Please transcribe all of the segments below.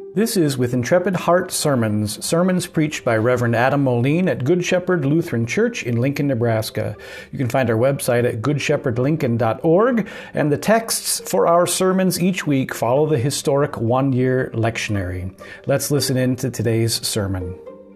This is With Intrepid Heart sermons preached by Reverend Adam Moline at Good Shepherd Lutheran Church in Lincoln, Nebraska. You can find our website at goodshepherdlincoln.org, and the texts for our sermons each week follow the historic one-year lectionary. Let's listen in to today's sermon.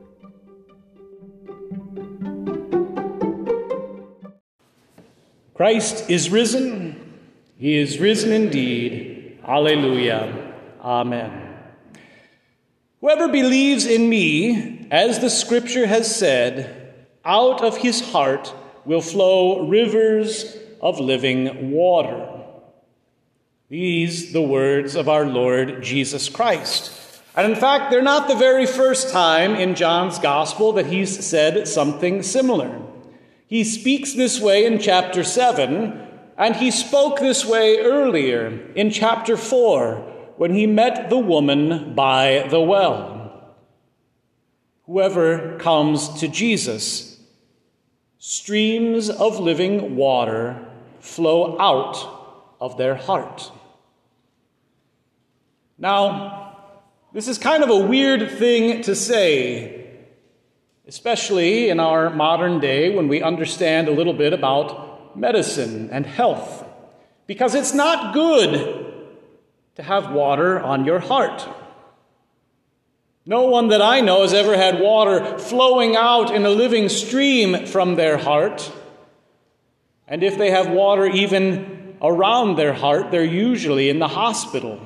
Christ is risen. He is risen indeed. Alleluia. Amen. Whoever believes in me, as the Scripture has said, out of his heart will flow rivers of living water. These the words of our Lord Jesus Christ. And in fact, they're not the very first time in John's Gospel that he's said something similar. He speaks this way in chapter 7, and he spoke this way earlier in chapter 4, when he met the woman by the well. Whoever comes to Jesus, streams of living water flow out of their heart. Now, this is kind of a weird thing to say, especially in our modern day when we understand a little bit about medicine and health, because it's not good to have water on your heart. No one that I know has ever had water flowing out in a living stream from their heart. And if they have water even around their heart, they're usually in the hospital.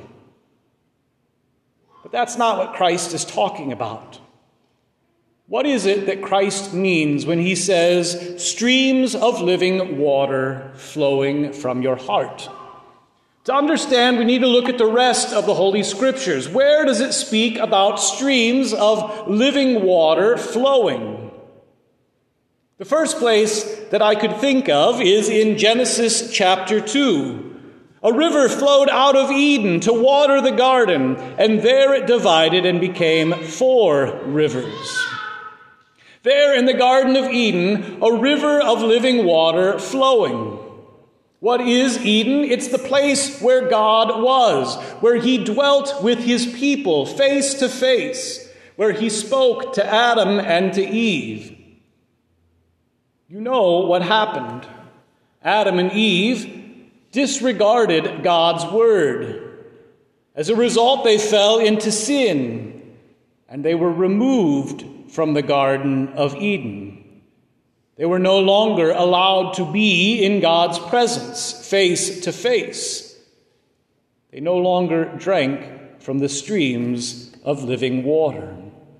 But that's not what Christ is talking about. What is it that Christ means when he says, streams of living water flowing from your heart? To understand, we need to look at the rest of the Holy Scriptures. Where does it speak about streams of living water flowing? The first place that I could think of is in Genesis chapter 2. A river flowed out of Eden to water the garden, and there it divided and became 4 rivers. There in the Garden of Eden, a river of living water flowing. What is Eden? It's the place where God was, where he dwelt with his people face to face, where he spoke to Adam and to Eve. You know what happened. Adam and Eve disregarded God's word. As a result, they fell into sin, and they were removed from the Garden of Eden. They were no longer allowed to be in God's presence, face to face. They no longer drank from the streams of living water.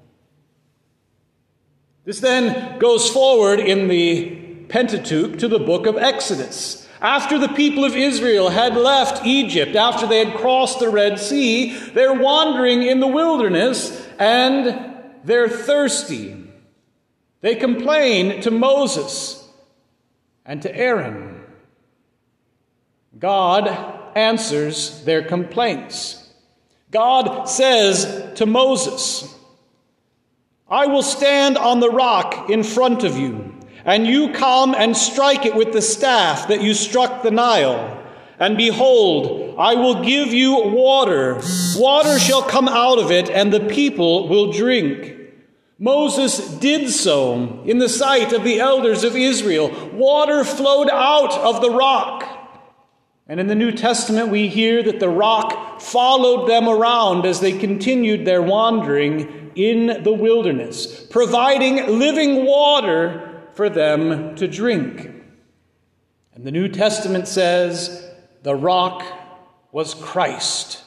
This then goes forward in the Pentateuch to the book of Exodus. After the people of Israel had left Egypt, after they had crossed the Red Sea, they're wandering in the wilderness and they're thirsty. They complain to Moses and to Aaron. God answers their complaints. God says to Moses, I will stand on the rock in front of you, and you come and strike it with the staff that you struck the Nile. And behold, I will give you water. Water shall come out of it, and the people will drink. Moses did so in the sight of the elders of Israel. Water flowed out of the rock. And in the New Testament, we hear that the rock followed them around as they continued their wandering in the wilderness, providing living water for them to drink. And the New Testament says the rock was Christ.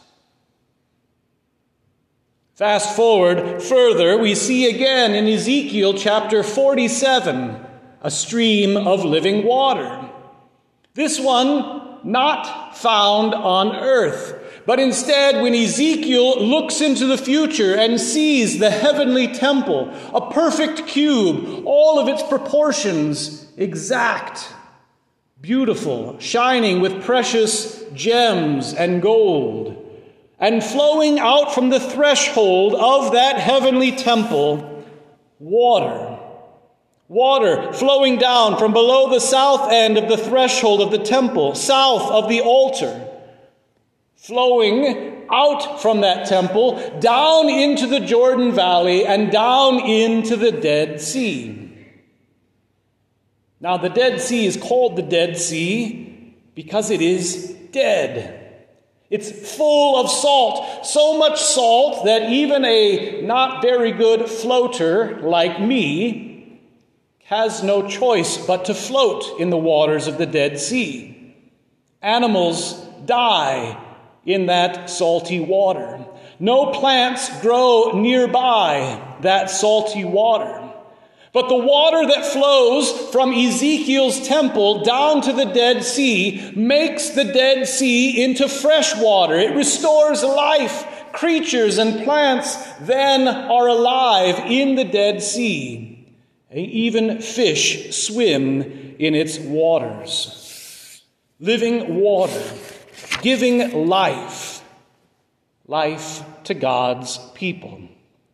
Fast forward further, we see again in Ezekiel chapter 47, a stream of living water. This one not found on earth, but instead when Ezekiel looks into the future and sees the heavenly temple, a perfect cube, all of its proportions exact, beautiful, shining with precious gems and gold, and flowing out from the threshold of that heavenly temple, water. Water flowing down from below the south end of the threshold of the temple, south of the altar, flowing out from that temple, down into the Jordan Valley, and down into the Dead Sea. Now, the Dead Sea is called the Dead Sea because it is dead. It's full of salt, so much salt that even a not very good floater like me has no choice but to float in the waters of the Dead Sea. Animals die in that salty water. No plants grow nearby that salty water. But the water that flows from Ezekiel's temple down to the Dead Sea makes the Dead Sea into fresh water. It restores life. Creatures and plants then are alive in the Dead Sea. Even fish swim in its waters. Living water, giving life to God's people.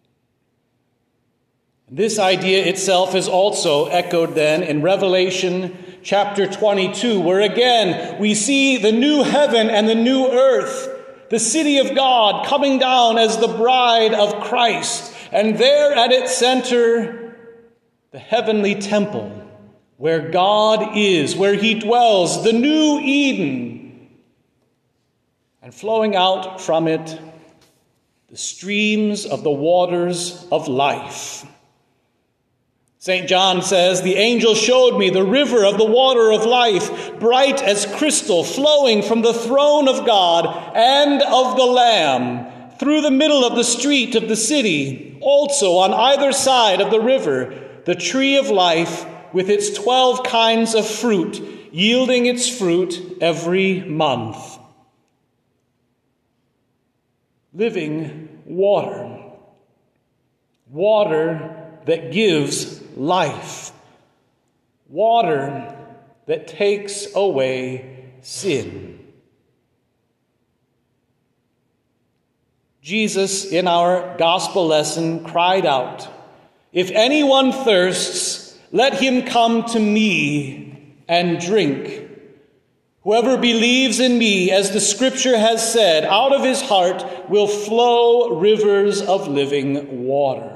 This idea itself is also echoed then in Revelation chapter 22, where again we see the new heaven and the new earth, the city of God coming down as the bride of Christ, and there at its center, the heavenly temple, where God is, where he dwells, the new Eden, and flowing out from it, the streams of the waters of life. St. John says, "The angel showed me the river of the water of life, bright as crystal, flowing from the throne of God and of the Lamb, through the middle of the street of the city. Also on either side of the river, the tree of life with its 12 kinds of fruit, yielding its fruit every month." Living water. Water that gives life. Water that takes away sin. Jesus, in our gospel lesson, cried out, "If anyone thirsts, let him come to me and drink. Whoever believes in me, as the scripture has said, out of his heart will flow rivers of living water."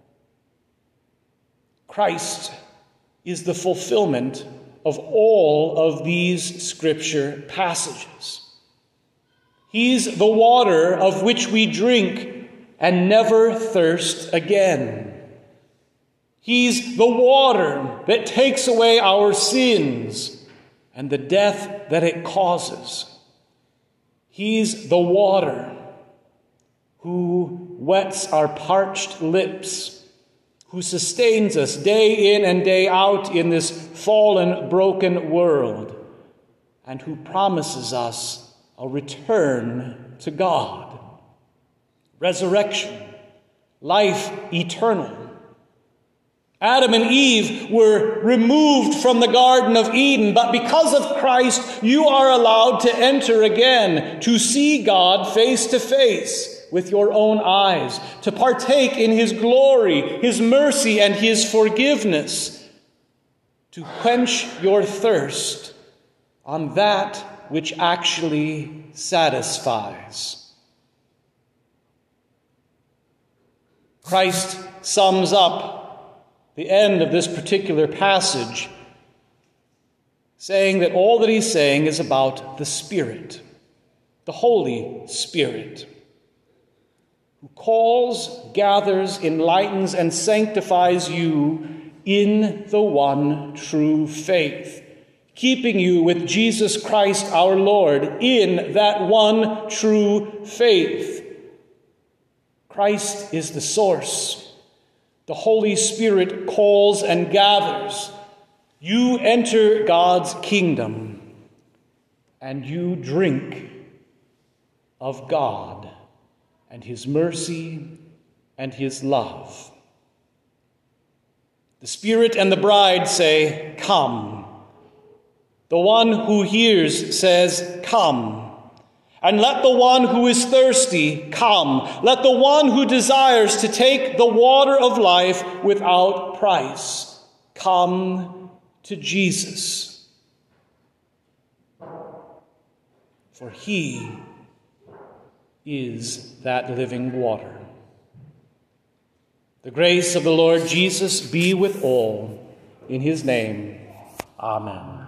Christ is the fulfillment of all of these scripture passages. He's the water of which we drink and never thirst again. He's the water that takes away our sins and the death that it causes. He's the water who wets our parched lips, who sustains us day in and day out in this fallen, broken world, and who promises us a return to God, resurrection, life eternal. Adam and Eve were removed from the Garden of Eden, but because of Christ, you are allowed to enter again, to see God face to face with your own eyes, to partake in his glory, his mercy, and his forgiveness, to quench your thirst on that which actually satisfies. Christ sums up the end of this particular passage, saying that all that he's saying is about the Spirit, the Holy Spirit, who calls, gathers, enlightens, and sanctifies you in the one true faith, keeping you with Jesus Christ our Lord in that one true faith. Christ is the source. The Holy Spirit calls and gathers. You enter God's kingdom, and you drink of God and his mercy and his love. The Spirit and the bride say, "Come." The one who hears says, "Come." And let the one who is thirsty come. Let the one who desires to take the water of life without price come to Jesus. For he is that living water. The grace of the Lord Jesus be with all. In his name, amen.